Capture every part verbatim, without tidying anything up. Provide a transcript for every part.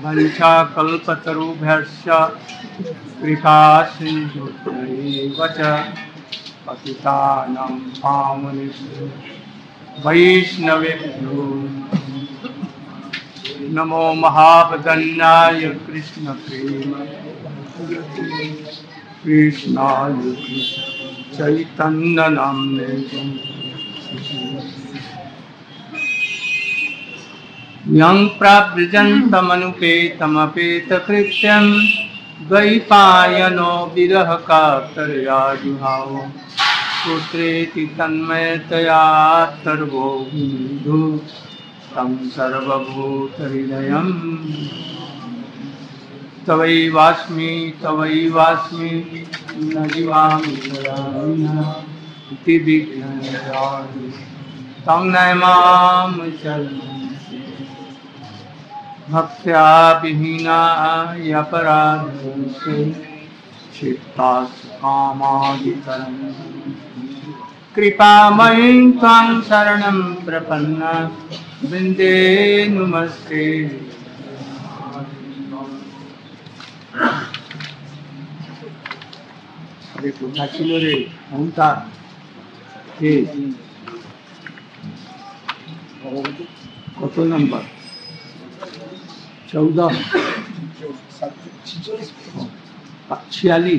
वंशाकल्पतरुभ्यश्च कृपा सिन्धुभ्यैव च पतितानां पावनेभ्यो वैष्णवेभ्यो नमो महावदन्याय कृष्ण प्रेम कृष्णाय कृष्ण चैतन्य नाम्ने यं प्रव्रजन्तमनुपेतमपेतकृत्यं द्वैपायनो विरह कातरया जुहाव पुत्रेति तन्मयतया सर्वो विन्दु तं सर्वभूतहृदयं तवैवास्मि तवैवास्मि न जीवामि इति विज्ञाय तं नमामि चरणं भक्त्या विहीना अपराधस्य क्षिप्तास्य कामादिकरं कृपामयीं त्वां शरणं प्रपन्ना वृन्दे नमस्ते। अरे कोथा ছিল রে কোনটা কে কত নাম্বার चौदह छियालीस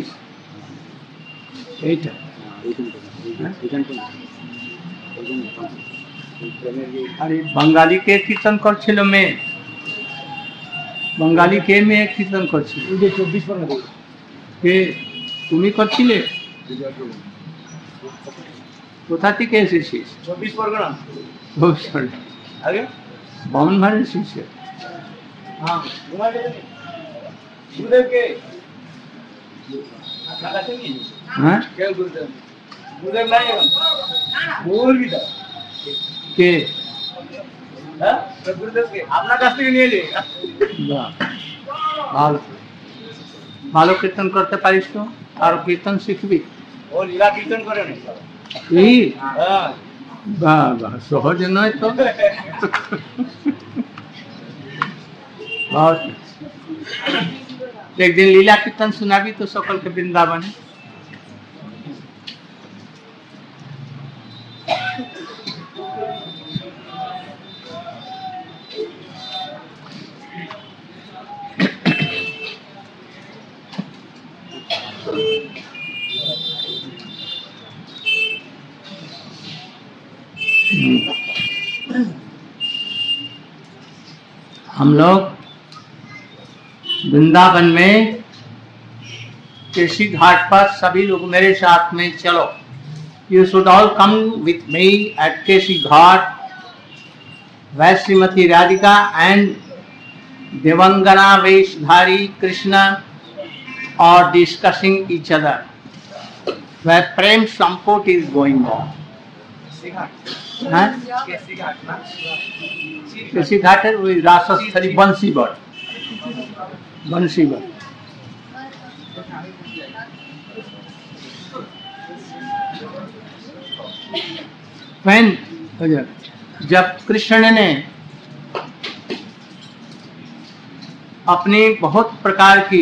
अरे बंगाली के कीर्तन करछिलो मेये बंगाली के मेये कीर्तन करछिलो चौबीस परगना के तुमी करछिले कोथा थेके एसेछिस चौबीस परगना ओ सॉरी आगे बामन भाई शिष्य हाँ गुरुदेव के हाँ क्या गुरुदेव गुरुदेव नहीं है बोल भी था के हाँ गुरुदेव के अपना कास्ते के लिए ले बाल भालो कीर्तन करते पारिस तो और कीर्तन सीखबी और लीला कीर्तन करे नहीं ई हाँ वाह वाह सहज नहीं तो बहुत एक दिन लीला कीर्तन सुना भी तो सकल के वृंदावन है। हम लोग वृंदावन में केसी घाट पर सभी लोग मेरे साथ में चलो you should all come with me at Keshi Ghat where Shrimati Radhika and देवंगना वेशधारी Krishna are discussing each other where prem sampot is going on. हाँ केसी घाट है वही रासस्थली बंसीवर बंसीवर when जब कृष्ण ने अपनी बहुत प्रकार की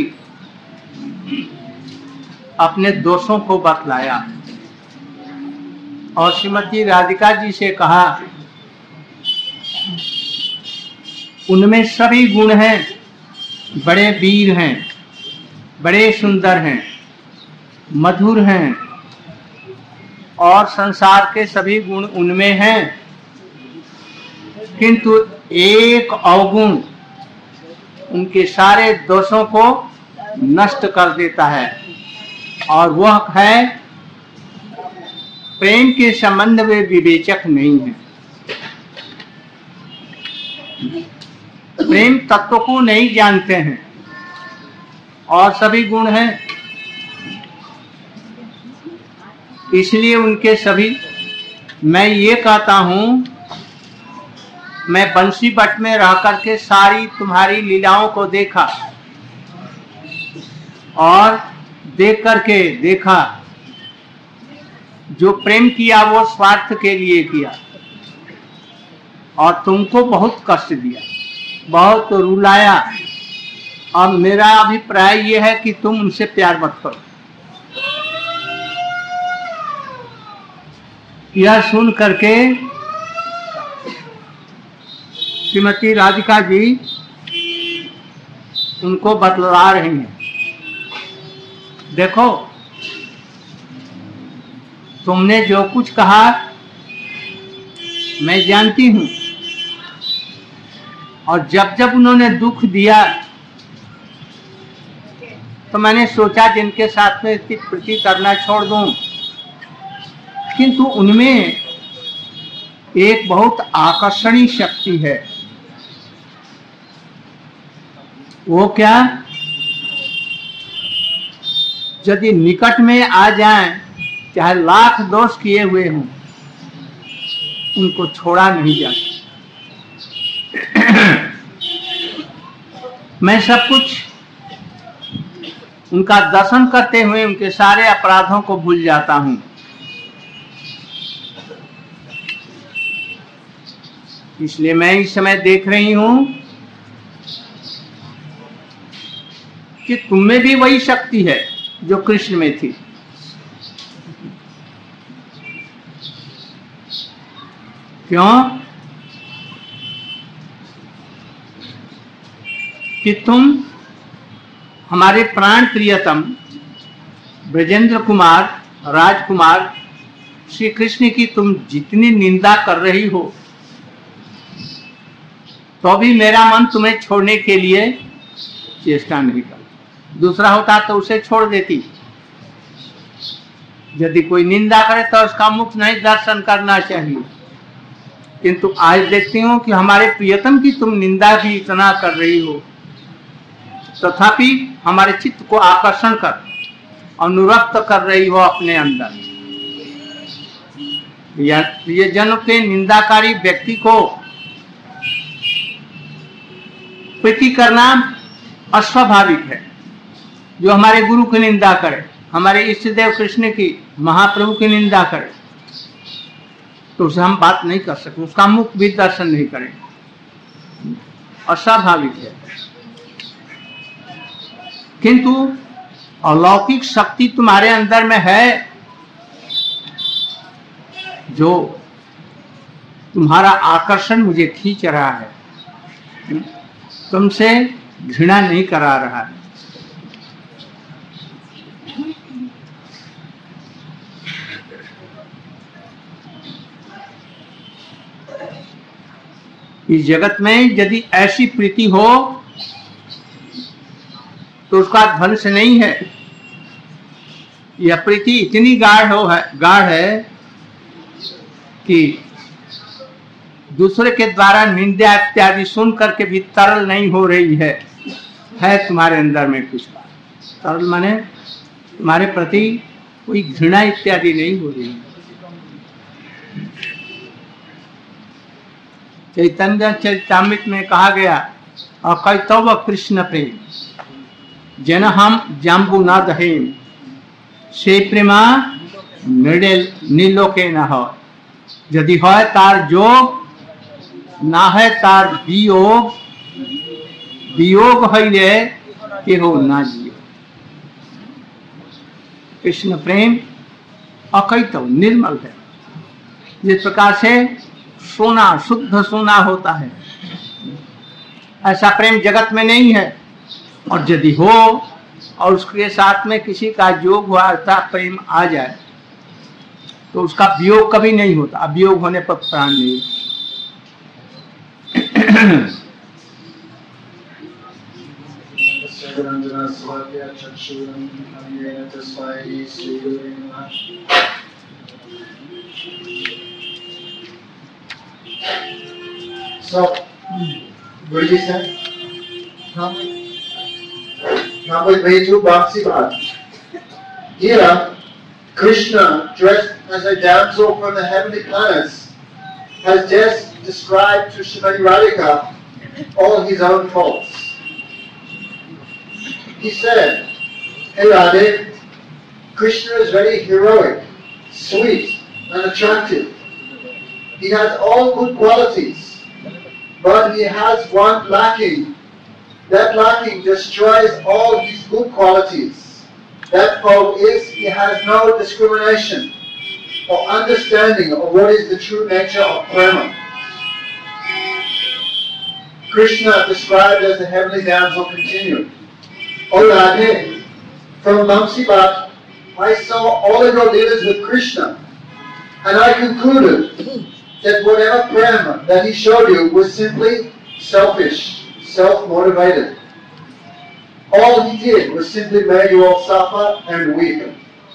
अपने दोषों को बतलाया और श्रीमती राधिका जी से कहा उनमें सभी गुण हैं, बड़े वीर हैं, बड़े सुंदर हैं, मधुर हैं और संसार के सभी गुण उनमें हैं, किंतु एक अवगुण उनके सारे दोषों को नष्ट कर देता है और वह है प्रेम के संबंध में विवेचक नहीं है, प्रेम तत्व को नहीं जानते हैं और सभी गुण हैं, इसलिए उनके सभी मैं ये कहता हूँ मैं बंसी बट में रह करके सारी तुम्हारी लीलाओं को देखा और देख करके देखा जो प्रेम किया वो स्वार्थ के लिए किया और तुमको बहुत कष्ट दिया, बहुत रुलाया, अब मेरा अभिप्राय यह है कि तुम उनसे प्यार मत करो। यह सुन करके श्रीमती राधिका जी उनको बतला रही हैं, देखो तुमने जो कुछ कहा मैं जानती हूं, और जब जब उन्होंने दुख दिया तो मैंने सोचा जिनके साथ में इसकी प्रीति करना छोड़ दूं, किंतु उनमें एक बहुत आकर्षणीय शक्ति है। वो क्या? यदि निकट में आ जाएं, चाहे लाख दोष किए हुए हों, उनको छोड़ा नहीं जाता। मैं सब कुछ उनका दर्शन करते हुए उनके सारे अपराधों को भूल जाता हूं। इसलिए मैं इस समय देख रही हूं कि तुम में भी वही शक्ति है जो कृष्ण में थी। क्यों? कि तुम हमारे प्राण प्रियतम ब्रजेंद्र कुमार राजकुमार श्री कृष्ण की तुम जितनी निंदा कर रही हो, तो भी मेरा मन तुम्हें छोड़ने के लिए चेष्टा नहीं करता। दूसरा होता तो उसे छोड़ देती। यदि कोई निंदा करे तो उसका मुख नहीं दर्शन करना चाहिए, किंतु आज देखती हूँ कि हमारे प्रियतम की तुम निंदा भी इतना कर रही हो, तथापि हमारे चित्त को आकर्षण कर अनुरक्त कर रही हो अपने अंदर। ये जन्म के निंदाकारी व्यक्ति को प्रीति करना अस्वाभाविक है। जो हमारे गुरु की निंदा करे, हमारे इष्ट देव कृष्ण की, महाप्रभु की निंदा करे, तो उसे हम बात नहीं कर सकते, उसका मुख भी दर्शन नहीं करें, अस्वाभाविक है। किंतु अलौकिक शक्ति तुम्हारे अंदर में है, जो तुम्हारा आकर्षण मुझे खींच रहा है, तुमसे घृणा नहीं करा रहा है। इस जगत में यदि ऐसी प्रीति हो तो उसका ध्वंस नहीं है। यह प्रीति इतनी गाढ़ हो है गाढ़ है कि दूसरे के द्वारा निंदा इत्यादि सुन करके भी तरल नहीं हो रही है। है तुम्हारे अंदर में कुछ तरल, माने तुम्हारे प्रति कोई घृणा इत्यादि नहीं हो रही है। चैतन्य चरितामृत में कहा गया, अकैतव कृष्ण प्रेम जन हम जाम्बू न दहेम से प्रेमा नीलोके न हो। यदि है तार जोग ना है तार वियोग, वियोग है कि हो ना जियो। कृष्ण प्रेम अकैतव निर्मल है। जिस प्रकार से सोना शुद्ध सोना होता है, ऐसा प्रेम जगत में नहीं है। और यदि हो और उसके साथ में किसी का योग हुआ, ऐसा प्रेम आ जाए, तो उसका वियोग कभी नहीं होता। अब वियोग होने पर प्राण नहीं। So, Guruji said, now we way to Bhakti Bhat. Here, Krishna, dressed as a damsel from the heavenly planets, has just described to Srimati Radhika all his own faults. He said, "Hey Radhe, Krishna is very heroic, sweet, and attractive. He has all good qualities, but he has one lacking. That liking destroys all his good qualities. That fault is he has no discrimination or understanding of what is the true nature of prema. Krishna, described as the heavenly damsel, continued, O Radhe, from Vamsi Bhat, I saw all of your leelas with Krishna, and I concluded that whatever prema that he showed you was simply selfish, self-motivated. All he did was simply make you all suffer and weep.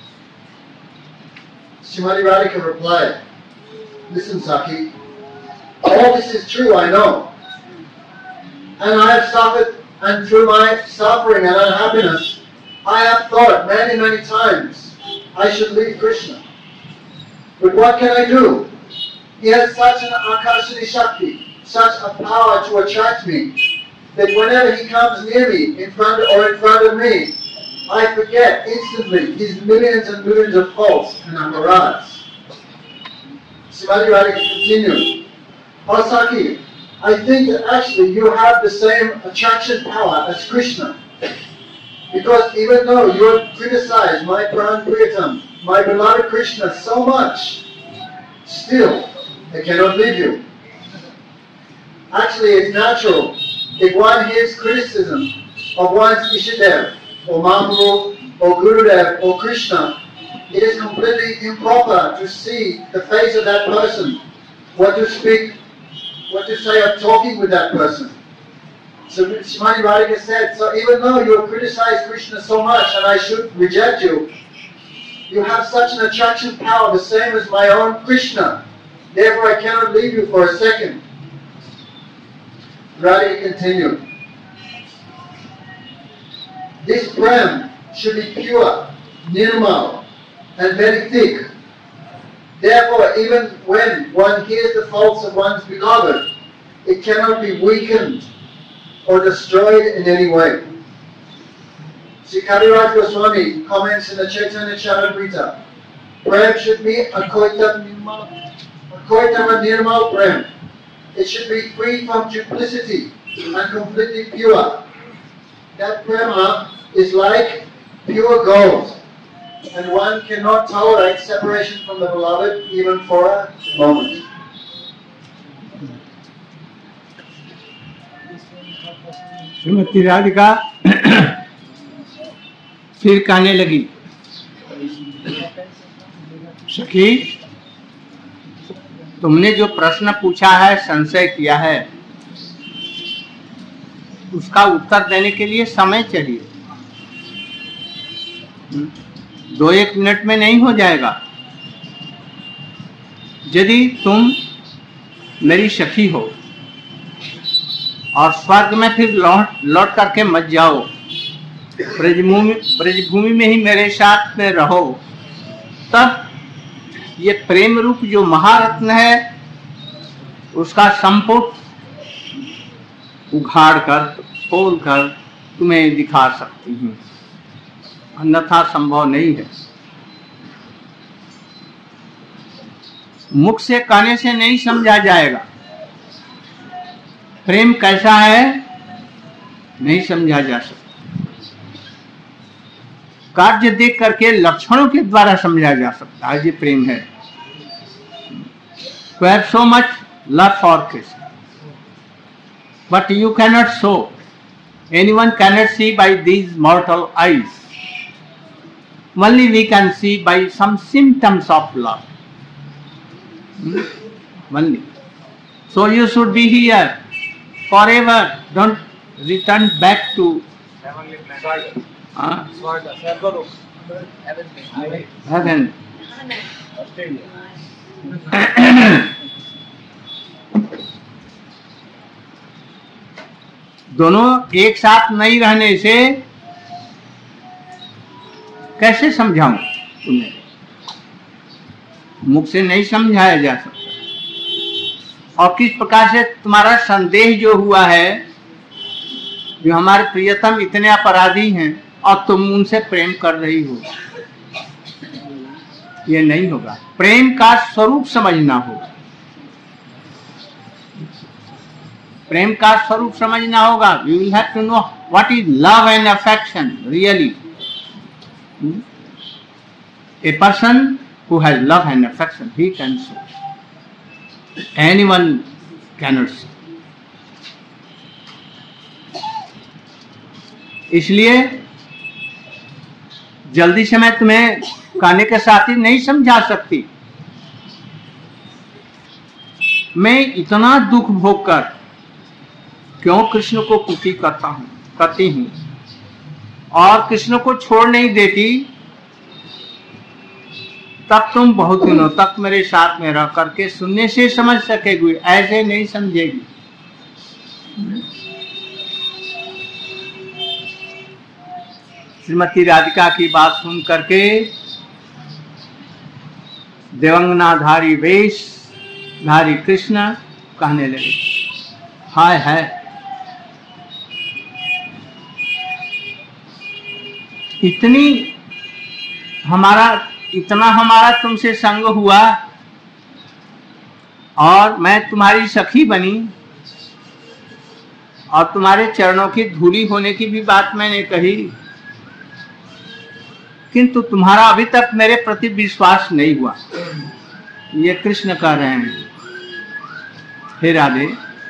Srimati Radhika replied, listen, Saki, all this is true, I know. And I have suffered, and through my suffering and unhappiness, I have thought many, many times I should leave Krishna. But what can I do? He has such an Akarshani Shakti, such a power to attract me, that whenever he comes near me, in front or in front of me, I forget instantly his millions and millions of faults and aparats. Srimati Radhika continued, O Saki, I think that actually you have the same attraction power as Krishna. Because even though you have criticized my Pran Priyatam, my beloved Krishna, so much, still I cannot leave you. Actually, it's natural. If one hears criticism of one's Ishadev, or Mahaprabhu, or Gurudev, or Krishna, it is completely improper to see the face of that person, what to speak, what to say of talking with that person. So Srimati Radhika said, so even though you have criticized Krishna so much and I should reject you, you have such an attraction power, the same as my own Krishna. Therefore I cannot leave you for a second. Radhika continued, this prem should be pure, nirmal, and very thick. Therefore, even when one hears the faults of one's beloved, it cannot be weakened or destroyed in any way. Sri Kaviraj Goswami comments in the Chaitanya Charitamrita, prem should be a koita nirmal, a koita nirmal prem. It should be free from duplicity and completely pure. That prema is like pure gold, and one cannot tolerate separation from the beloved even for a moment. Shrimati Radhika फिर कहने लगी, सखी, तुमने जो प्रश्न पूछा है, संशय किया है, उसका उत्तर देने के लिए समय चाहिए। दो एक मिनट में नहीं हो जाएगा। यदि तुम मेरी सखी हो और स्वर्ग में फिर लौट लौट करके मत जाओ, ब्रजभूमि ब्रजभूमि में ही मेरे साथ में रहो, तब ये प्रेम रूप जो महारत्न है उसका संपुट उघाड़ कर खोल कर तुम्हें दिखा सकती हूँ, अन्यथा संभव नहीं है। मुख से कहने से नहीं समझा जाएगा, प्रेम कैसा है नहीं समझा जा सकता, कार्य देख करके लक्षणों के द्वारा समझा जा सकता है ये प्रेम है। You have so much love for Krishna, but you cannot show. Anyone cannot see by these mortal eyes. Only we can see by some symptoms of love. Hmm? Only. So you should be here forever. Don't return back to uh, heaven. दोनों एक साथ नहीं रहने से कैसे समझाऊं तुम्हें? मुख से नहीं समझाया जा सकता। और किस प्रकार से तुम्हारा संदेह जो हुआ है, जो हमारे प्रियतम इतने अपराधी हैं और तुम उनसे प्रेम कर रही हो, ये नहीं होगा। प्रेम का स्वरूप समझना होगा। प्रेम का स्वरूप समझना होगा. You will have to know what is love and affection really. A person who has love and affection, he can show. Anyone cannot show. इसलिए जल्दी से मैं तुम्हें कहने के साथ ही नहीं समझा सकती. मैं इतना दुख भोग कर क्यों कृष्ण को कुटी करता हूं करती हूं और कृष्ण को छोड़ नहीं देती, तब तुम बहुत दिनों तक मेरे साथ में रह करके सुनने से समझ सकेगी, ऐसे नहीं समझेगी. श्रीमती राधिका की बात सुन करके देवंगनाधारी वेश धारी कृष्ण कहने लगे, हाय है इतनी हमारा इतना हमारा तुमसे संग हुआ और मैं तुम्हारी सखी बनी और तुम्हारे चरणों की धूली होने की भी बात मैंने कही, किंतु तुम्हारा अभी तक मेरे प्रति विश्वास नहीं हुआ. ये कृष्ण कह रहे हैं, हे राधे,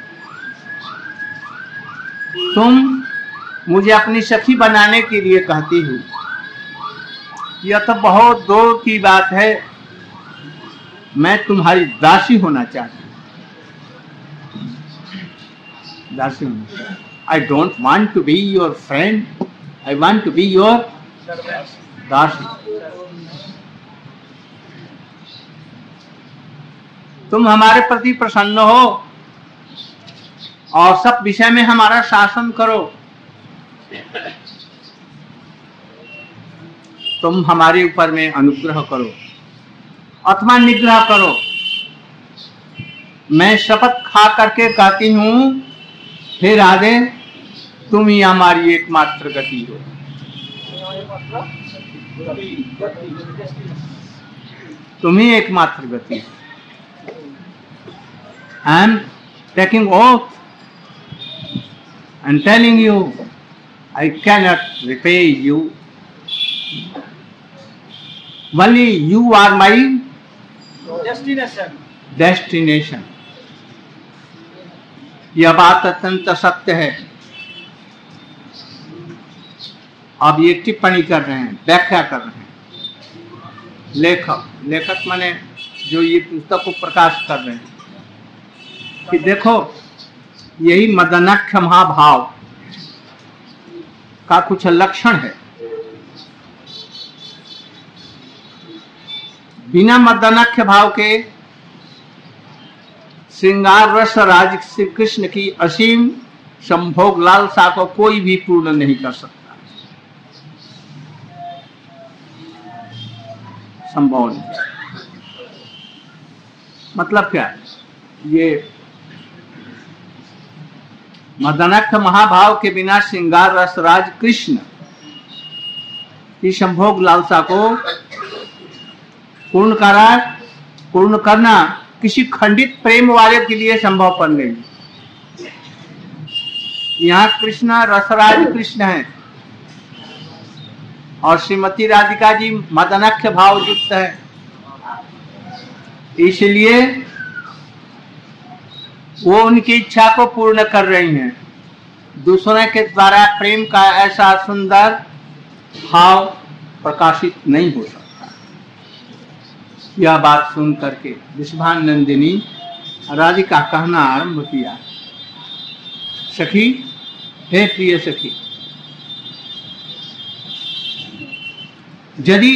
तुम मुझे अपनी सखी बनाने के लिए कहती हो, यह तो बहुत दूर की बात है. मैं तुम्हारी दासी होना चाहती हूँ, दासी होना चाहती. I don't want to be your friend, I want to be your दासी. तुम हमारे प्रति प्रसन्न हो और सब विषय में हमारा शासन करो. तुम हमारे ऊपर में अनुग्रह करो अथवा निग्रह करो. मैं शपथ खा करके कहती हूँ, हे राधे, तुम ही हमारी एकमात्र गति हो. तुम ही एकमात्र गति हो. I am taking oath and telling you, I cannot repay you. Only you are my destination. destination. यह बात अत्यंत सत्य है. अब ये टिप्पणी कर रहे हैं, व्याख्या कर रहे हैं लेखक. लेखक माने जो ये पुस्तक को प्रकाश कर रहे हैं कि देखो, यही मदनाख्य महाभाव का कुछ लक्षण है. बिना मदनाख्य भाव के श्रृंगार रस राज श्री कृष्ण की असीम संभोग लालसा को कोई भी पूर्ण नहीं कर सकता. संभव नहीं. मतलब क्या, ये मदनाख्य महाभाव के बिना श्रृंगार रस राज कृष्ण की संभोग लालसा को पूर्ण करा पूर्ण करना किसी खंडित प्रेम वाले के लिए संभव पर नहीं. यहाँ कृष्ण रसराज कृष्ण है और श्रीमती राधिका जी मदनाख्य भाव युक्त है. इसलिए वो उनकी इच्छा को पूर्ण कर रही हैं. दूसरे के द्वारा प्रेम का ऐसा सुंदर भाव प्रकाशित नहीं हो सकता. यह बात सुन करके विश्वानंदिनी राधिका कहना आरंभ किया, सखी, हे प्रिय सखी, यदि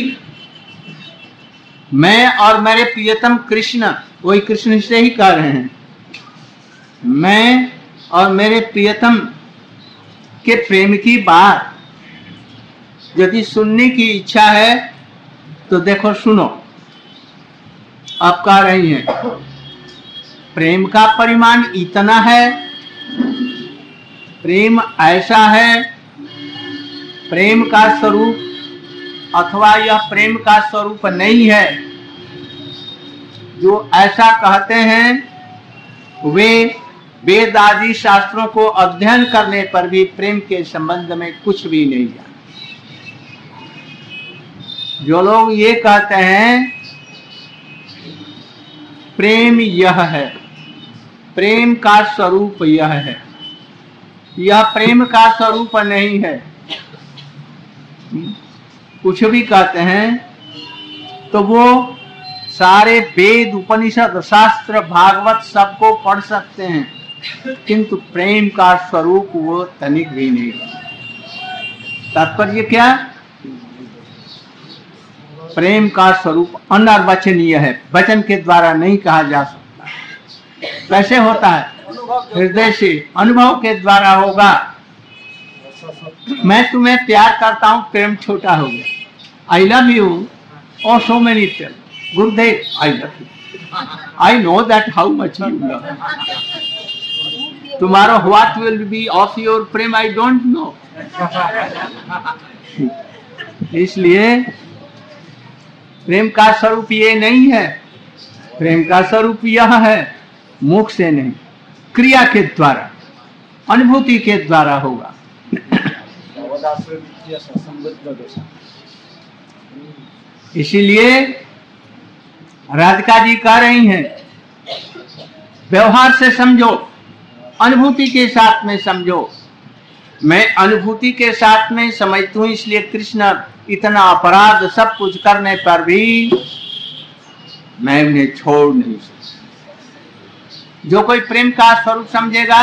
मैं और मेरे प्रियतम कृष्ण, वही कृष्ण से ही कह रहे हैं, मैं और मेरे प्रियतम के प्रेम की बात यदि सुनने की इच्छा है तो देखो सुनो. आप कह रही हैं प्रेम का परिमाण इतना है, प्रेम ऐसा है, प्रेम का स्वरूप अथवा यह प्रेम का स्वरूप नहीं है. जो ऐसा कहते हैं वे वेद आदि शास्त्रों को अध्ययन करने पर भी प्रेम के संबंध में कुछ भी नहीं जाना। जो लोग ये कहते हैं प्रेम यह है, प्रेम का स्वरूप यह है, यह प्रेम का स्वरूप नहीं है, कुछ भी कहते हैं, तो वो सारे वेद उपनिषद शास्त्र भागवत सबको पढ़ सकते हैं, किंतु प्रेम का स्वरूप वो तनिक भी नहीं। तात्पर्य क्या? प्रेम का स्वरूप अनर्वचनीय है, वचन के द्वारा नहीं कहा जा सकता। कैसे होता है? हृदय से, अनुभव के द्वारा होगा। मैं तुम्हें प्यार करता हूं, प्रेम छोटा हो गया। आई लव यू और सो many tell Gurudev I love you, I know that how much you love. Tomorrow what will be of your prem I don't know। इसलिए प्रेम का स्वरूप ये नहीं है, प्रेम का स्वरूप यह है, मुख से नहीं, क्रिया के द्वारा, अनुभूति के द्वारा होगा। इसीलिए राधिका जी कह रही हैं, व्यवहार से समझो, अनुभूति के साथ में समझो। मैं अनुभूति के साथ में समझती हूँ, इसलिए कृष्ण इतना अपराध सब कुछ करने पर भी मैं उन्हें छोड़ नहीं सकता। जो कोई प्रेम का स्वरूप समझेगा,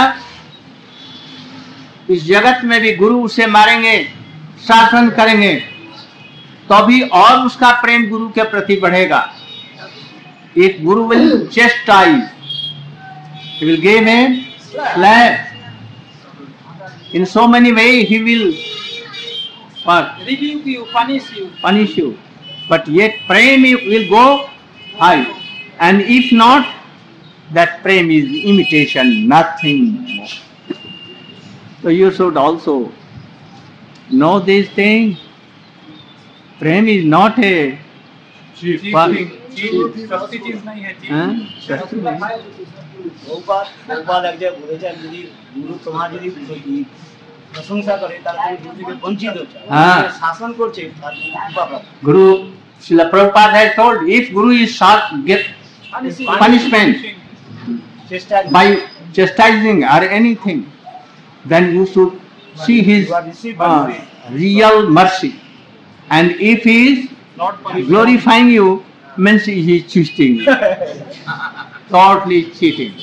इस जगत में भी गुरु उसे मारेंगे, शासन करेंगे, तो भी और उसका प्रेम गुरु के प्रति बढ़ेगा। एक guru will chastise, he will give him slap. In so many ways he will what? Rebuke you, punish you. Punish you. But yet prem will go high. And if not, that prem is imitation, nothing more. So you should also know this thing. Prem is not a चीज नहीं, चीज सस्ती चीज नहीं है, चीज। हाँ, सस्ती नहीं। বহুবার বহুবার এক জায়গায় বলেছেন, যদি গুরু তোমার যদি প্রশংসা করে তাহলে তুমি গুরু থেকে বঞ্চিত হচ্ছ, হ্যাঁ। শাসন করছে তার কৃপা প্রাপ্ত। Guru Srila Prabhupada has told, if Guru is shot, get punishment চেষ্টা by chastising or anything, then you should see his uh, real mercy. And if he is Not punishment. glorifying you, means he is cheating, totally cheating.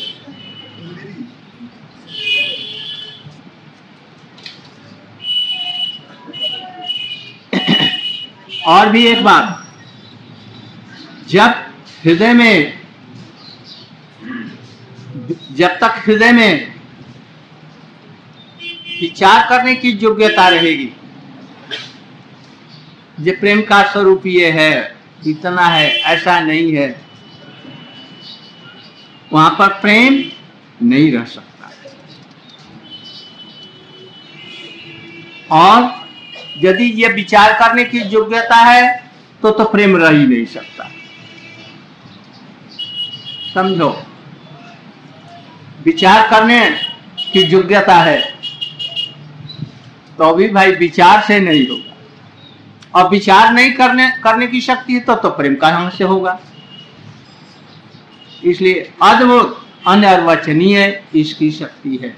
और भी एक बात, जब हृदय में, जब तक हृदय में विचार करने की योग्यता रहेगी, ये प्रेम का स्वरूप ये है, इतना है, ऐसा नहीं है, वहां पर प्रेम नहीं रह सकता। और यदि ये विचार करने की योग्यता है तो तो प्रेम रह ही नहीं सकता। समझो, विचार करने की योग्यता है तो भी भाई विचार से नहीं होगा, और विचार नहीं करने करने की शक्ति है तो तो प्रेम कहां से होगा। इसलिए अद्भुत अनिर्वचनीय इसकी शक्ति है।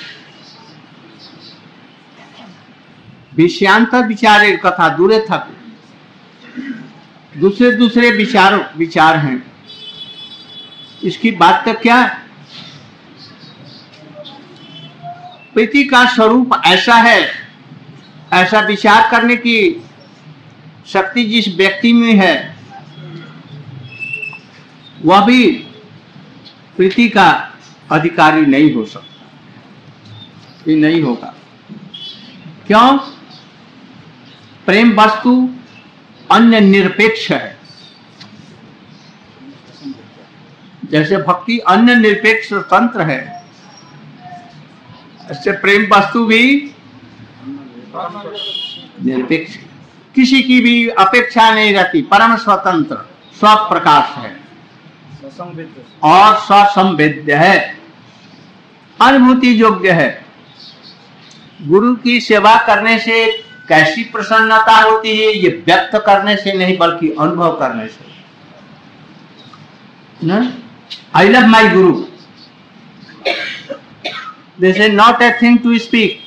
विषयांत विचारे कथा दूरे थक, दूसरे दूसरे विचार विचार हैं, इसकी बात तो क्या है? प्रीति का स्वरूप ऐसा है, ऐसा विचार करने की शक्ति जिस व्यक्ति में है, वह भी प्रीति का अधिकारी नहीं हो सकता, ये नहीं होगा। क्यों? प्रेम वस्तु अन्य निरपेक्ष है, जैसे भक्ति अन्य निरपेक्ष तंत्र है, ऐसे प्रेम वस्तु भी निरपेक्ष, किसी की भी अपेक्षा नहीं रहती, परम स्वतंत्र स्वप्रकाश है और स्वसंवेद्य है। अनुभूति योग्य है। गुरु की सेवा करने से कैसी प्रसन्नता होती है, ये व्यक्त करने से नहीं बल्कि अनुभव करने से ना। आई love my guru, this is not a thing to speak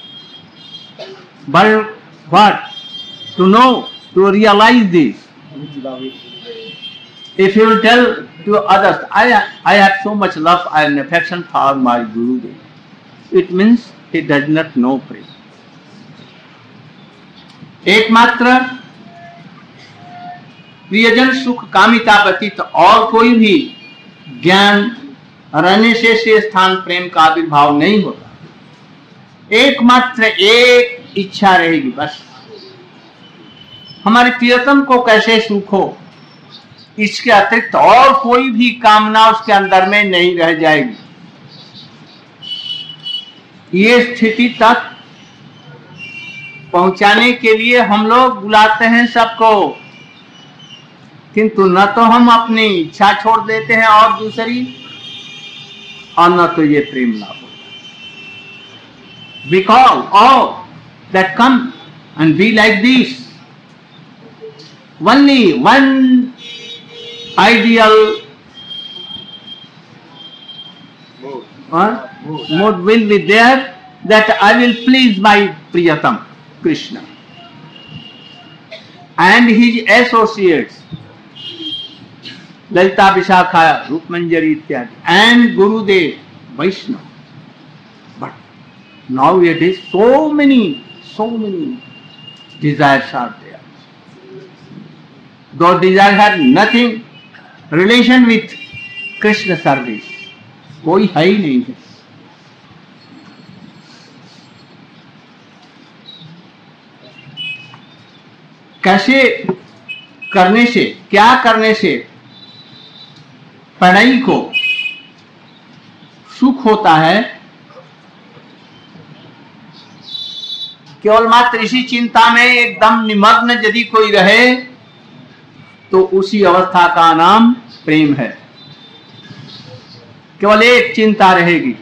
but what to know, to realise this. If you will tell to others, I, I have so much love and affection for my Gurudev, it means he does not know prem. एकमात्र प्रियजन सुख कामिता व्यतीत और कोई भी ज्ञान रहने से से स्थान प्रेम का आविर्भाव नहीं होता। एकमात्र एक इच्छा रहेगी बस, हमारे प्रियतम को कैसे सुख हो, इसके अतिरिक्त और कोई भी कामना उसके अंदर में नहीं रह जाएगी। ये स्थिति तक पहुंचाने के लिए हम लोग बुलाते हैं सबको, किंतु न तो हम अपनी इच्छा छोड़ देते हैं और दूसरी, और न तो ये प्रेम लाभ होता। We call all that come and be like this. Only one ideal uh, mode will be there, that I will please my Priyatam Krishna and his associates Lalita Vishakha, Rupmanjari ityadi, and Gurudev Vaishnava. But nowadays so many, so many desires are there. Those desires have nothing relation with Krishna service, कोई है ही नहीं है। कैसे करने से, क्या करने से प्रणयी को सुख होता है, केवल मात्र इसी चिंता में एकदम निमग्न यदि कोई रहे तो उसी अवस्था का नाम प्रेम है। केवल एक चिंता रहेगी,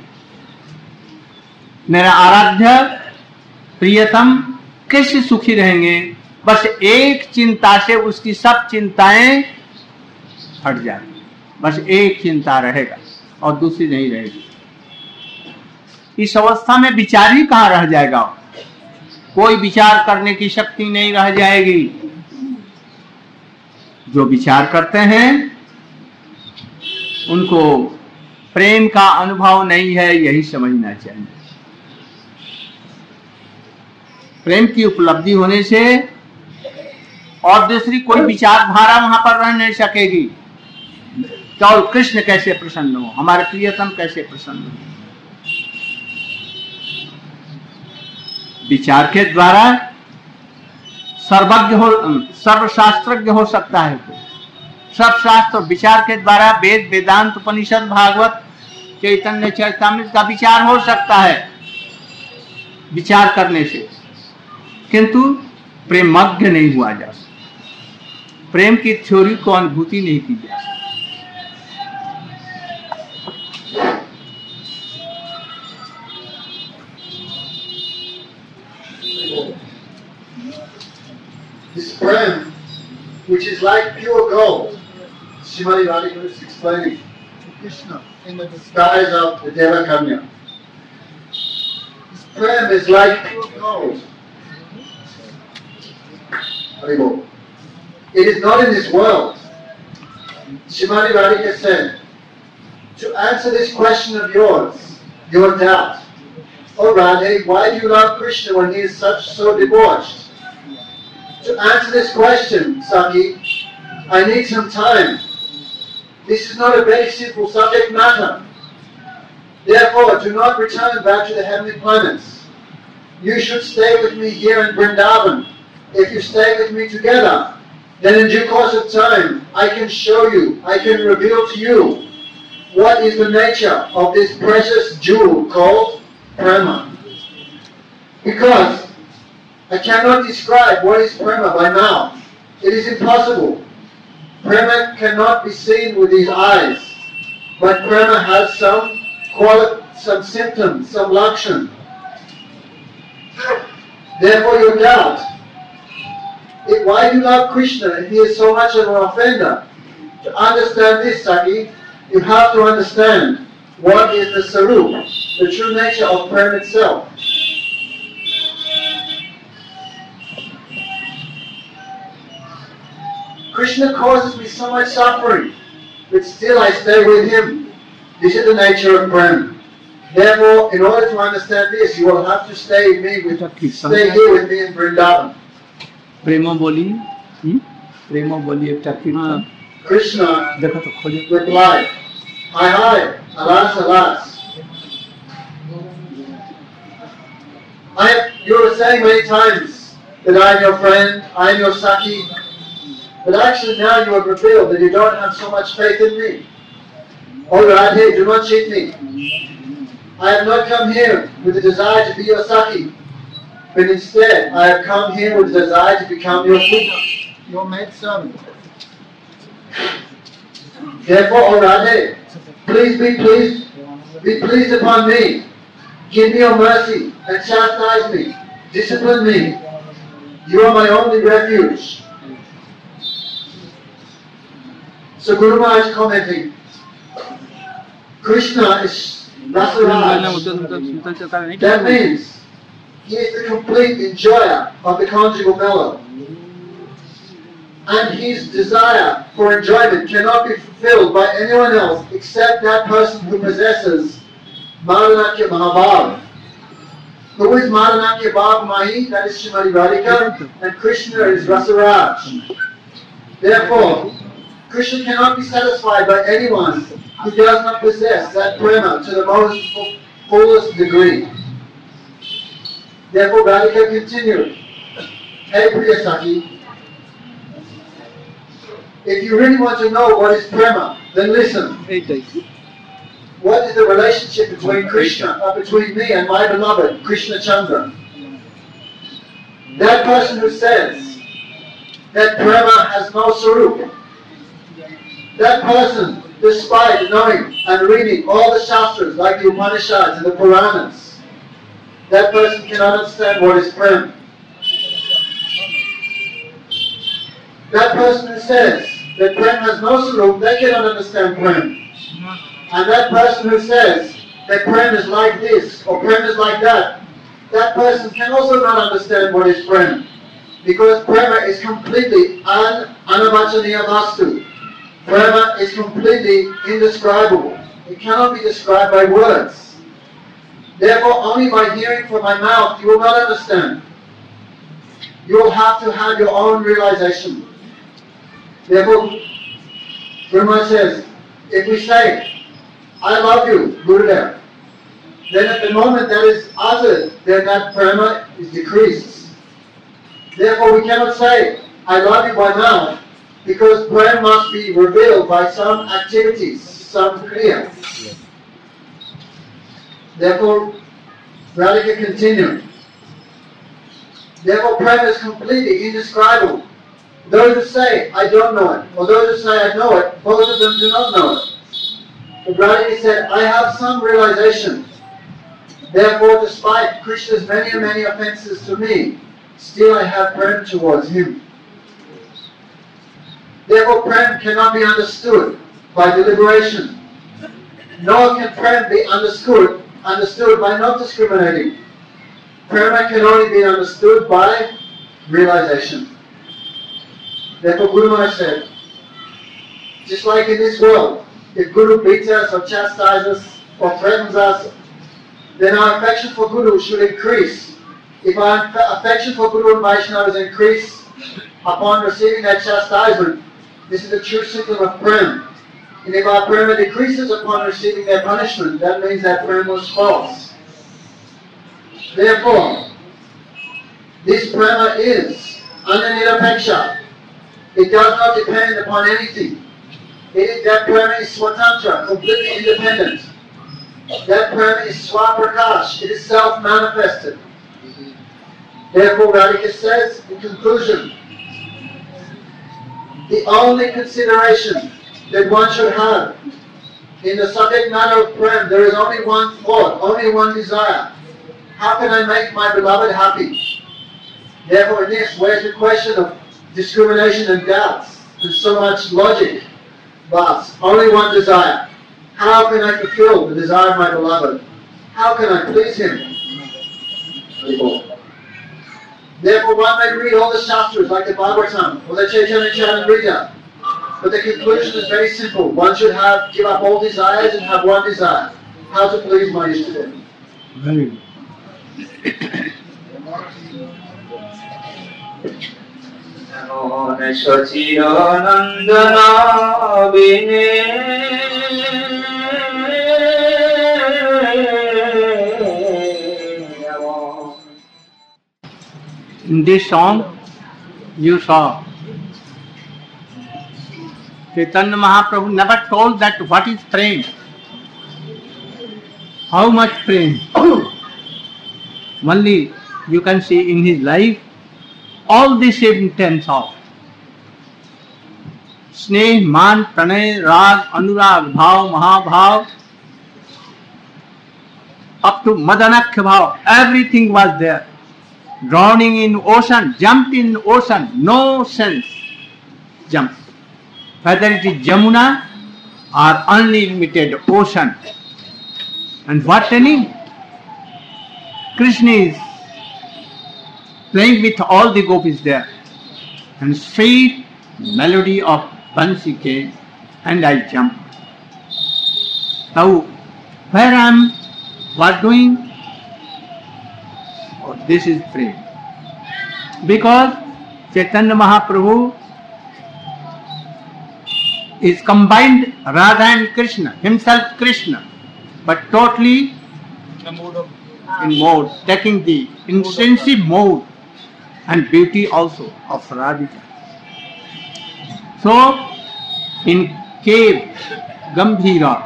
मेरा आराध्य प्रियतम कैसे सुखी रहेंगे, बस एक चिंता से उसकी सब चिंताएं हट जाएंगी, बस एक चिंता रहेगा और दूसरी नहीं रहेगी। इस अवस्था में विचार ही कहाँ रह जाएगा, कोई विचार करने की शक्ति नहीं रह जाएगी। जो विचार करते हैं उनको प्रेम का अनुभव नहीं है, यही समझना चाहिए। प्रेम की उपलब्धि होने से और दूसरी कोई विचारधारा वहां पर रह नहीं सकेगी। केवल कृष्ण कैसे प्रसन्न हो, हमारे प्रियतम कैसे प्रसन्न हो। विचार के द्वारा सर्वज्ञ हो, सर्वशास्त्रज्ञ हो सकता है कोई। सब शास्त्र विचार के द्वारा वेद, वेदांत, उपनिषद, भागवत, चैतन्य चरितामृत का विचार हो सकता है विचार करने से, किंतु प्रेमज्ञ नहीं हुआ जा सकता। प्रेम की थ्योरी को अनुभूति नहीं की जा सकती। This prem, which is like pure gold, Srimati Radhika is explaining to Krishna in the disguise of the Devakanya. This prem is like pure gold. Haribol. It is not in this world. Srimati Radhika said, to answer this question of yours, your doubt, oh Radhe, why do you love Krishna when he is such so debauched? To answer this question, Saki, I need some time. This is not a very simple subject matter. Therefore, do not return back to the heavenly planets. You should stay with me here in Vrindavan. If you stay with me together, then in due course of time, I can show you, I can reveal to you what is the nature of this precious jewel called Prema. Because I cannot describe what is Prema by now. It is impossible. Prema cannot be seen with these eyes. But Prema has some quali- some symptoms, some lakshan. Therefore you doubt, if, why do you love Krishna if he is so much of an offender? To understand this, Saki, you have to understand what is the sarup, the true nature of Prem itself. Krishna causes me so much suffering, but still I stay with him. This is the nature of Prem. Therefore, in order to understand this, you will have to stay with me, with, stay here with me in Vrindavan. प्रेमो बोली प्रेमो बोली एक कीर्तन Krishna देखो तो खोलिए replied, Hi, hi, alas, alas. I have, you were saying many times that I am your friend, I am your Saki, but actually now you have revealed that you don't have so much faith in me. Oh Radhe, do not cheat me. I have not come here with the desire to be your Saki, but instead I have come here with the desire to become your Putra, your maidservant. Therefore, O Radhe, please be pleased, be pleased upon me. Give me your mercy and chastise me, discipline me. You are my only refuge. So Guru Maharaj commenting, Krishna is Rasaraj. That means he is the complete enjoyer of the conjugal mellow. And his desire for enjoyment cannot be fulfilled by anyone else except that person who possesses Madhanakya Mahabhav. Who is Madhanakya Bhav Mahi? That is Srimati Radhika, and Krishna is Rasaraj. Therefore, Krishna cannot be satisfied by anyone who does not possess that prema to the most fullest degree. Therefore, Radhika continued, Hey Priya Saki, if you really want to know what is prema, then listen. What is the relationship between Krishna, uh, between me and my beloved Krishna Chandra? That person who says that prema has no sarup, that person, despite knowing and reading all the Shastras like the Upanishads and the Puranas, that person cannot understand what is prema. That person who says that prem has no sarup, they cannot understand prem. And that person who says that prem is like this or prem is like that, that person can also not understand what is prem. Because prema is completely an anavachaniya vastu. Prema is completely indescribable. It cannot be described by words. Therefore, only by hearing from my mouth you will not understand. You will have to have your own realization. Therefore, Brahma says, if we say, I love you, Gurudev, then at the moment that is uttered, then that prema is decreased. Therefore, we cannot say, I love you by mouth, because prema must be revealed by some activities, some kriya. Therefore, Radhika continued. Therefore, prema is completely indescribable. Those who say, I don't know it, or those who say, I know it, both of them do not know it. But Radhika said, I have some realization. Therefore, despite Krishna's many and many offenses to me, still I have prem towards him. Therefore, prem cannot be understood by deliberation. Nor can prem be understood, understood by not discriminating. Prema can only be understood by realization. Therefore, Guru Maharaj said, just like in this world, if Guru beats us or chastises us or threatens us, then our affection for Guru should increase. If our affection for Guru and Vaishnavas increase upon receiving that chastisement, this is the true symptom of prem. And if our prema decreases upon receiving their punishment, that means that prem was false. Therefore, this prema is ananirapeksha. It does not depend upon anything. It is, that prema is swatantra, completely independent. That prema is swaprakash, it is self-manifested. Therefore, Radhika says, in conclusion, the only consideration that one should have in the subject matter of prem, there is only one thought, only one desire. How can I make my beloved happy? Therefore, in this, where's the question of discrimination and doubts? There's so much logic. But only one desire. How can I fulfill the desire of my beloved? How can I please him? Therefore, one may read all the Shastras like the Bhagavatam or the Chaitanya Charitamrita. But the conclusion is very simple. One should have give up all desires and have one desire. How to please my Ishtadev. Very good. In this song, you saw Chaitanya Mahaprabhu never told that what is prem, how much prem. Only you can see in his life all this intents of Sneh, Man, Pranay, Rag, Anurag, Bhav, Mahabhav, up to Madanakhya Bhav, everything was there. Drowning in ocean, jumped in ocean, no sense, jump. Whether it is Jamuna or unlimited ocean. And what any? Krishna is playing with all the gopis there. And sweet melody of Bansi came and I jumped. Now, where I am, what doing? Oh, this is prem. Because Chaitanya Mahaprabhu is combined Radha and Krishna, himself Krishna, but totally in mode, taking the intensive mode and beauty also of Radhika. So, in cave Gambhira,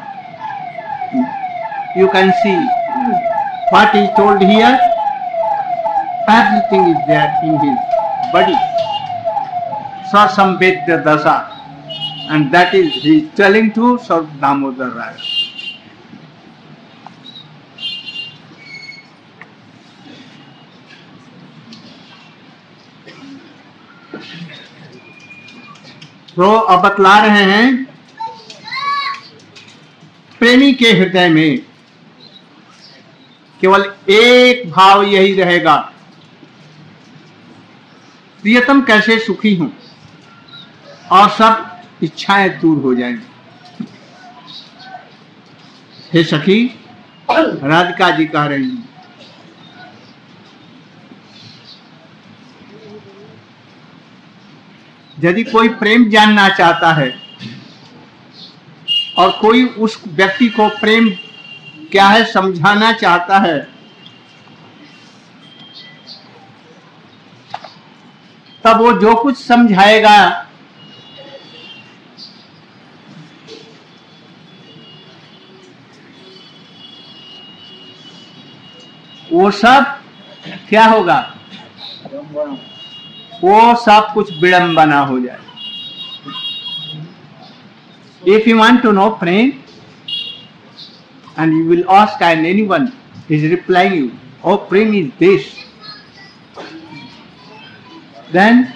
you can see what is told here. Everything is there in his body. Sasambedya Dasa. And that is he is telling to Sar Damodar Raya. तो अब बतला रहे हैं प्रेमी के हृदय में केवल एक भाव यही रहेगा, प्रियतम कैसे सुखी हूं, और सब इच्छाएं दूर हो जाएंगी। हे सखी, राधिका जी कह रही हैं, यदि कोई प्रेम जानना चाहता है और कोई उस व्यक्ति को प्रेम क्या है समझाना चाहता है, तब वो जो कुछ समझाएगा वो सब क्या होगा, वो सब कुछ विडंबना हो जाए। If you want to know prem, and you will ask and anyone is replying you, oh prem is this, then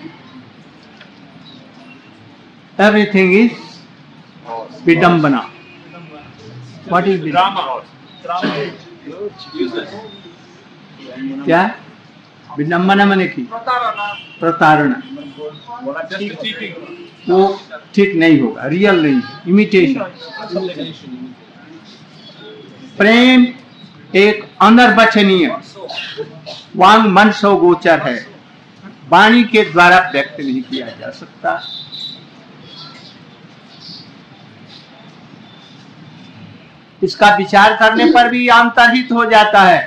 everything is vidambana. What is Drama. Drama. क्या विडंबना माने की प्रताड़ना, Just cheating. वो ठीक नहीं होगा, रियल नहीं, इमिटेशन। प्रेम एक अनर्वचनीय वांग मन सो गोचर है, वाणी के द्वारा व्यक्त नहीं किया जा सकता। इसका विचार करने पर भी अंतर्हित हो जाता है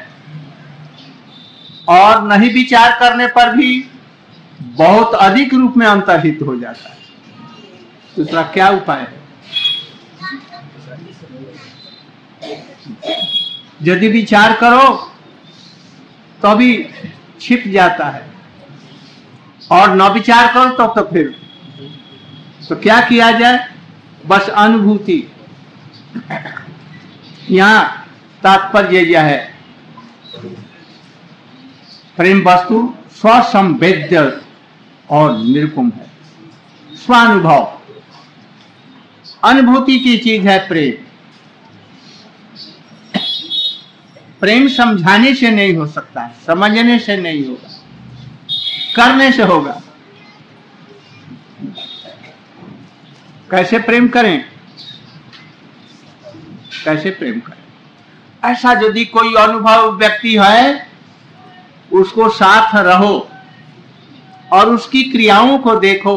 और नहीं विचार करने पर भी बहुत अधिक रूप में अंतर्हित हो जाता है। दूसरा क्या उपाय है? यदि विचार करो तो भी छिप जाता है और न विचार करो तो तो फिर तो क्या किया जाए? बस अनुभूति यहाँ तात्पर्य यह है, प्रेम वस्तु स्वसंवेद्य और निरुपम है, स्वानुभव, अनुभूति की चीज है प्रेम। प्रेम समझाने से नहीं हो सकता है, समझने से नहीं होगा, करने से होगा। कैसे प्रेम करें, कैसे प्रेम करें? ऐसा यदि कोई अनुभव व्यक्ति है, उसको साथ रहो और उसकी क्रियाओं को देखो,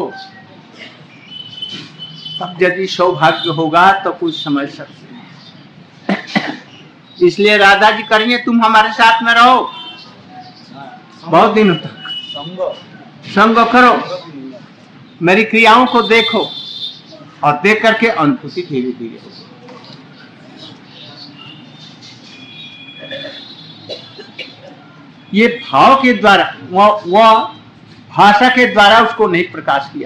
तब यदि सौभाग्य होगा तो कुछ समझ सकते हैं। इसलिए राधा जी करेंगे, तुम हमारे साथ में रहो बहुत दिनों तक, संग करो, मेरी क्रियाओं को देखो, और देख करके अनुभूति धीरे धीरे होगी। ये भाव के द्वारा, वह वह भाषा के द्वारा उसको नहीं प्रकाश किया।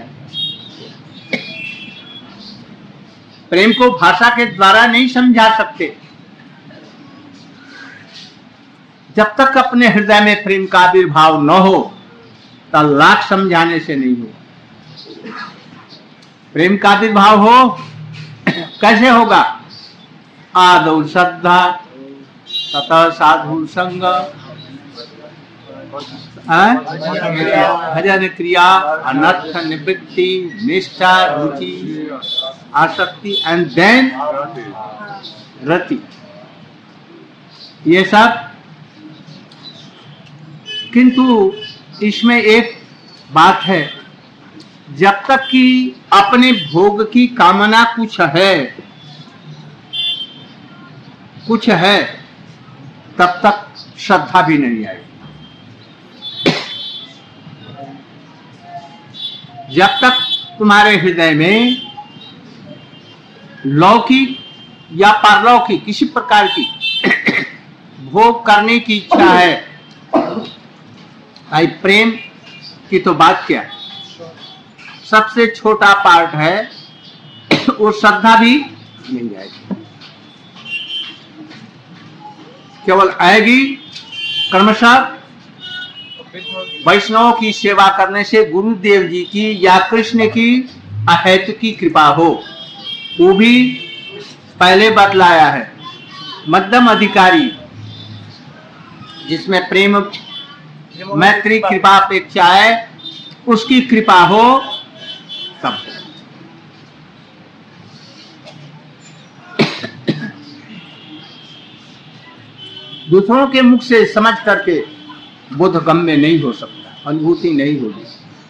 प्रेम को भाषा के द्वारा नहीं समझा सकते। जब तक अपने हृदय में प्रेम का आविर्भाव न हो, तब लाख समझाने से नहीं हो। प्रेम का आविर्भाव हो, कैसे होगा? आदौ श्रद्धा, ततः साधु संग, भजन क्रिया, अनर्थ निवृत्ति, निष्ठा, रुचि, आसक्ति, एंड देन रति। ये सब, किंतु इसमें एक बात है, जब तक कि अपने भोग की कामना कुछ है कुछ है तब तक श्रद्धा भी नहीं आएगी। जब तक तुम्हारे हृदय में लौकिक या पारलौकिक किसी प्रकार की भोग करने की इच्छा है, भाई प्रेम की तो बात क्या है, सबसे छोटा पार्ट है, वो श्रद्धा भी नहीं आएगी। केवल आएगी क्रमशः वैष्णव की सेवा करने से, गुरुदेव जी की या कृष्ण की अहेतु की कृपा हो। वो भी पहले बतलाया है, मध्यम अधिकारी जिसमें प्रेम मैत्री कृपा अपेक्षा है, उसकी कृपा हो तब। दूसरों के मुख से समझ करके बोधगम्य नहीं हो सकता, अनुभूति नहीं होगी।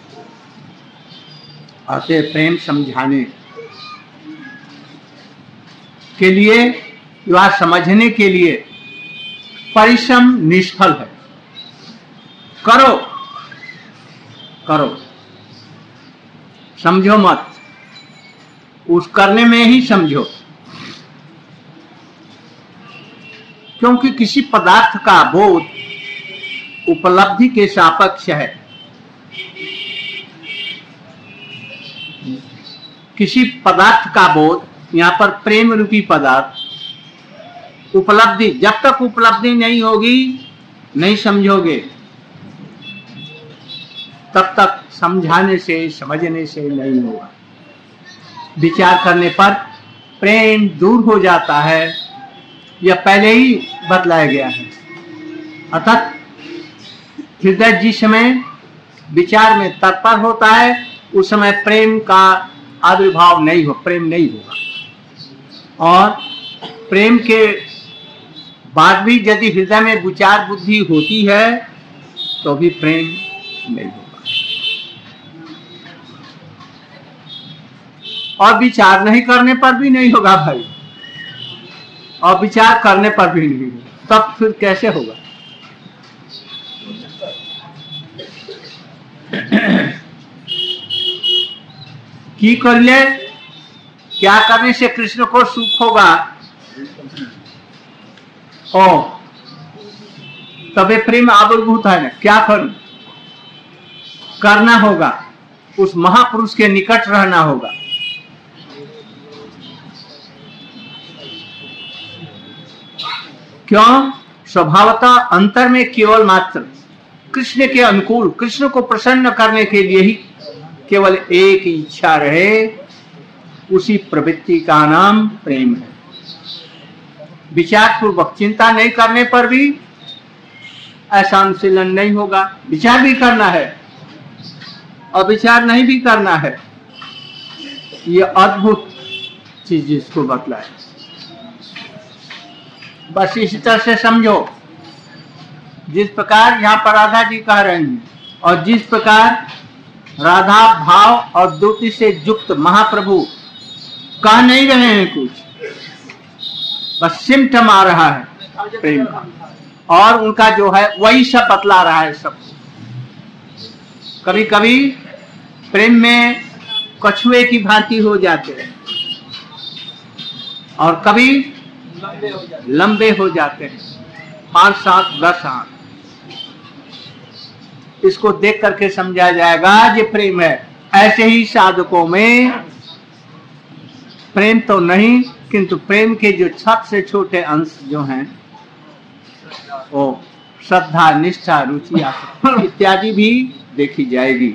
ऐसे प्रेम समझाने के लिए या समझने के लिए परिश्रम निष्फल है। करो करो, समझो मत, उस करने में ही समझो। क्योंकि किसी पदार्थ का बोध उपलब्धि के सापेक्ष है। किसी पदार्थ का बोध, यहाँ पर प्रेम रूपी पदार्थ, उपलब्धि, जब तक उपलब्धि नहीं होगी, नहीं समझोगे, तब तक समझाने से, समझने से नहीं होगा। विचार करने पर प्रेम दूर हो जाता है, यह पहले ही बतलाया गया है। अर्थात हृदय जिस समय विचार में तत्पर होता है, उस समय प्रेम का आविर्भाव नहीं हो, प्रेम नहीं होगा। और प्रेम के बाद भी यदि हृदय में विचार बुद्धि होती है, तो भी प्रेम नहीं होगा। और विचार नहीं करने पर भी नहीं होगा भाई, और विचार करने पर भी नहीं होगा, तब फिर कैसे होगा? की कर ले, क्या करने से कृष्ण को सुख होगा, ओ तबे प्रेम आविर्भूत है ना। क्या करूं? करना होगा, उस महापुरुष के निकट रहना होगा। क्यों? स्वभावतः अंतर में केवल मात्र कृष्ण के अनुकूल, कृष्ण को प्रसन्न करने के लिए ही केवल एक ही इच्छा रहे, उसी प्रवृत्ति का नाम प्रेम है। विचार पूर्वक चिंता नहीं करने पर भी ऐसा अनुशीलन नहीं होगा। विचार भी करना है और विचार नहीं भी करना है। ये अद्भुत चीज इसको बतलाए। बस इसी तरह से समझो, जिस प्रकार यहाँ पर राधा जी कह रहे हैं और जिस प्रकार राधा भाव और द्युति से युक्त महाप्रभु कह नहीं रहे हैं कुछ, बस सिम्टम आ रहा है प्रेम का, और उनका जो है वही सब बतला रहा है सब। कभी कभी प्रेम में कछुए की भांति हो जाते हैं और कभी लंबे हो जाते हैं, पांच सात दस हाथ। इसको देख करके समझा जाएगा ये प्रेम है। ऐसे ही साधकों में प्रेम तो नहीं, किंतु प्रेम के जो सबसे छोटे अंश जो हैं वो श्रद्धा, निष्ठा, रुचि इत्यादि भी देखी जाएगी।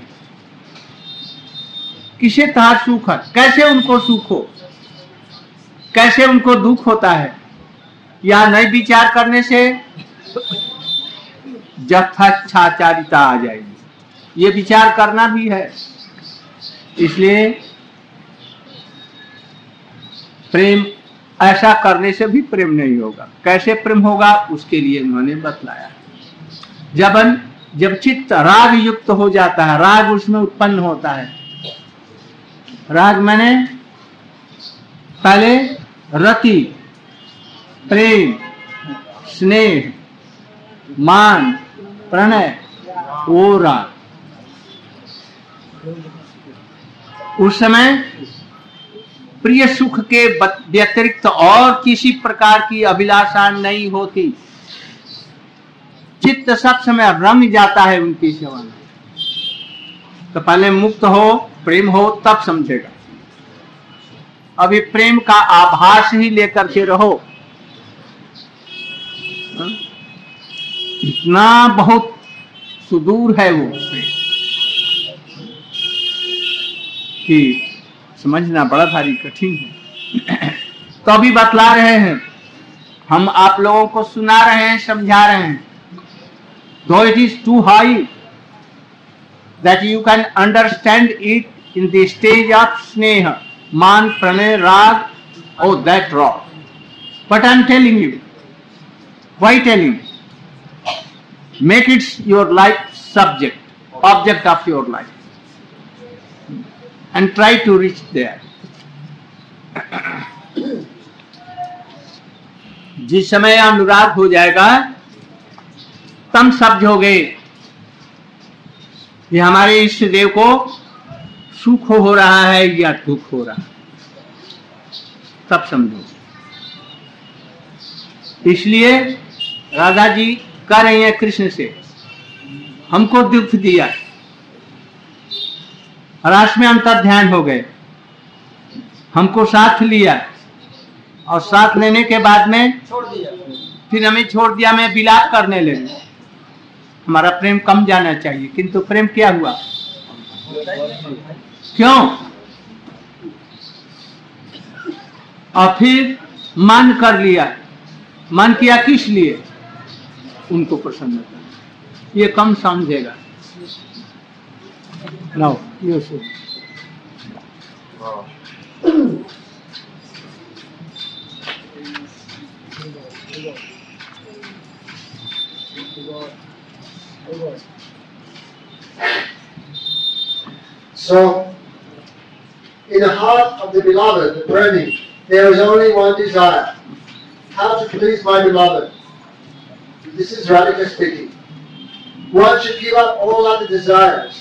किसे कहा सुख है, कैसे उनको सुख हो, कैसे उनको दुख होता है, या नए विचार करने से यथाचारिता आ जाएगी। ये विचार करना भी है। इसलिए प्रेम ऐसा करने से भी प्रेम नहीं होगा। कैसे प्रेम होगा उसके लिए उन्होंने बतलाया। जब जब चित्त राग युक्त हो जाता है, राग उसमें उत्पन्न होता है। राग मैंने पहले रति, प्रेम, स्नेह, मान, प्रणय, वो राग। उस समय प्रिय सुख के व्यतिरिक्त और किसी प्रकार की अभिलाषा नहीं होती। चित्त सब समय रम जाता है उनकी सेवा में। तो पहले मुक्त हो, प्रेम हो, तब समझेगा। अभी प्रेम का आभास ही लेकर के रहो। इतना बहुत सुदूर है वो प्रेम कि समझना बड़ा भारी कठिन है। तो अभी बतला रहे हैं हम, आप लोगों को सुना रहे हैं, समझा रहे हैं। Though it is too high that you can understand it in the stage of sneha, man, pranay, rag, oh that raw. But I am telling you, why telling you? Make it your life subject, object of your life, and try to reach there. जिस समय अनुराग हो जाएगा तब समझोगे कि हमारे इष्ट देव को सुख हो रहा है या दुख हो रहा है, तब समझो। इसलिए राधा जी कह रही हैं कृष्ण से, हमको दुख दिया, रास में अंतर ध्यान हो गए, हमको साथ लिया और साथ लेने के बाद में छोड़ दिया, फिर हमें छोड़ दिया, मैं विलाप करने लगे। हमारा प्रेम कम जाना चाहिए, किंतु प्रेम क्या हुआ? क्यों? और फिर मन कर लिया। मन किया किस लिए? उनको प्रसन्न करना। ये कम समझेगा। Now, you should. So, in the heart of the beloved, the burning, there is only one desire: how to please my beloved. This is Radhika speaking. One should give up all other desires.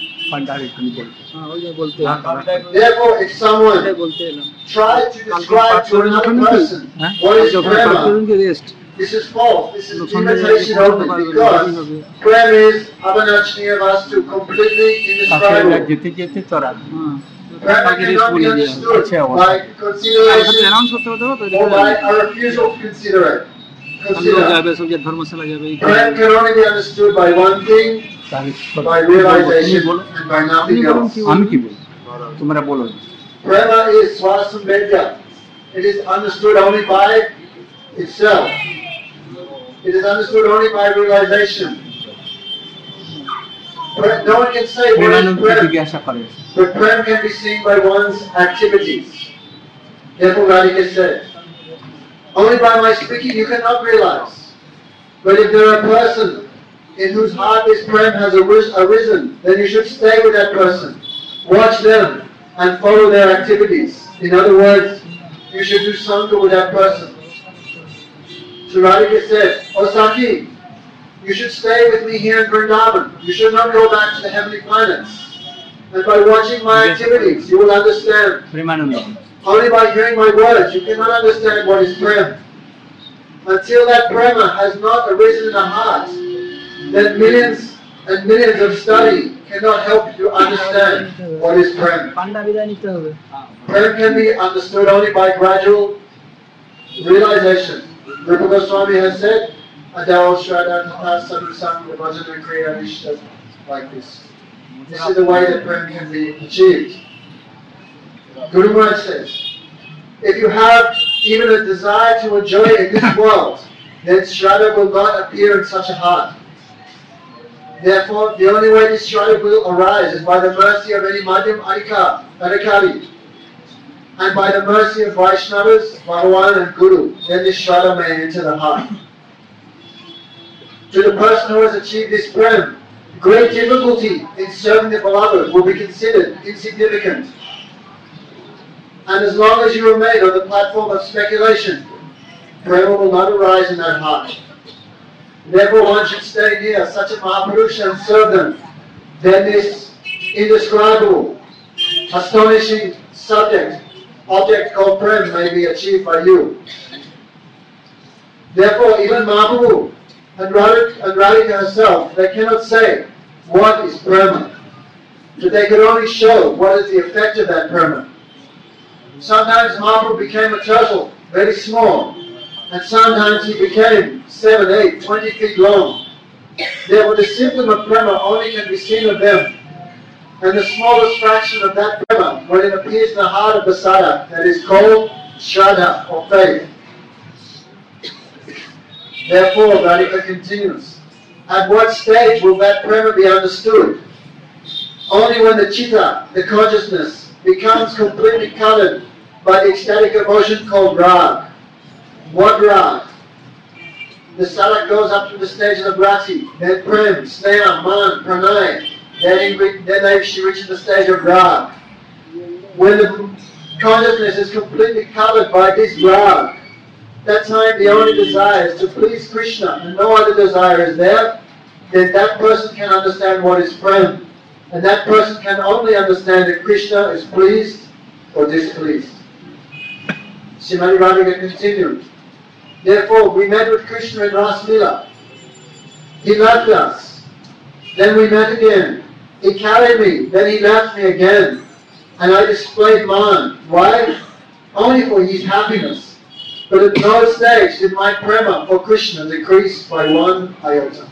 Therefore, if someone tries to describe to another person what is prema, this is false. This is imitation only, because prema is avanachniya vastu, completely indescribable. Prema cannot be understood by consideration or by a refusal to consider it. consider যাবে সব ধর্মশালা যাবে prem can only be understood by one thing, by realization and by nothing else. আমি কি বলবো তোমরা বলো Prema is swasambedya. It is understood only by itself. It is understood only by realization. Pre- No one can say what is প্রেমানন্দকে prem, জিজ্ঞাসা করে but prem can be seen by one's activities. Therefore, Radhika said, only by my speaking you cannot realize. But if there are a person in whose heart this prem has aris- arisen, then you should stay with that person, watch them, and follow their activities. In other words, you should do sangha with that person. So Radhika said, "O Saki, you should stay with me here in Vrindavan. You should not go back to the heavenly planets. And by watching my activities, you will understand. Premananda Only by hearing my words, you cannot understand what is prem. Until that prema has not arisen in the heart, then millions and millions of study cannot help you to understand what is prem. পান্ডা বিদায় নিতে হবে Prem can be understood only by gradual realization. Rupa Goswami has said, Adao Shraddha Tata Sadhusam Vajana Kriya Nishta, like this. This is the way that prem can be achieved. Guru Maharaj says, if you have even a desire to enjoy in this world, then Shraddha will not appear in such a heart. Therefore, the only way this Shraddha will arise is by the mercy of any Madhyam Adhika, Adhikari, and by the mercy of Vaishnavas, Bhagavan and Guru, then this Shraddha may enter the heart. To the person who has achieved this prem, great difficulty in serving the beloved will be considered insignificant. And as long as you remain on the platform of speculation, prema will not arise in that heart. Therefore one should stay near such a Mahapurush and serve them. Then this indescribable, astonishing subject, object called prem may be achieved by you. Therefore even Mahaprabhu and Radhika, and Radhika herself, they cannot say what is prema. But they could only show what is the effect of that prema. Sometimes Mahaprabhu became a turtle, very small, and sometimes he became seven, eight, twenty feet long. Therefore the symptom of prema only can be seen of them. And the smallest fraction of that prema, when it appears in the heart of the sadhak, that is called shraddha or faith. Therefore, Radhika continues, at what stage will that prema be understood? Only when the chitta, the consciousness, becomes completely covered by the ecstatic emotion called rag. What rag? The sadhak goes up to the stages of rati, then prem, sneha, man, pranay, then, he, then they, she reaches the stage of rag. When the consciousness is completely covered by this rag, that time the only desire is to please Krishna and no other desire is there, then that person can understand what is prem. And that person can only understand that Krishna is pleased or displeased. Srimati Radhika continued, therefore we met with Krishna in Ras Leela. He left us. Then we met again. He carried me. Then he left me again. And I displayed man. Why? Only for his happiness. But at no stage did my prema for Krishna decrease by one iota.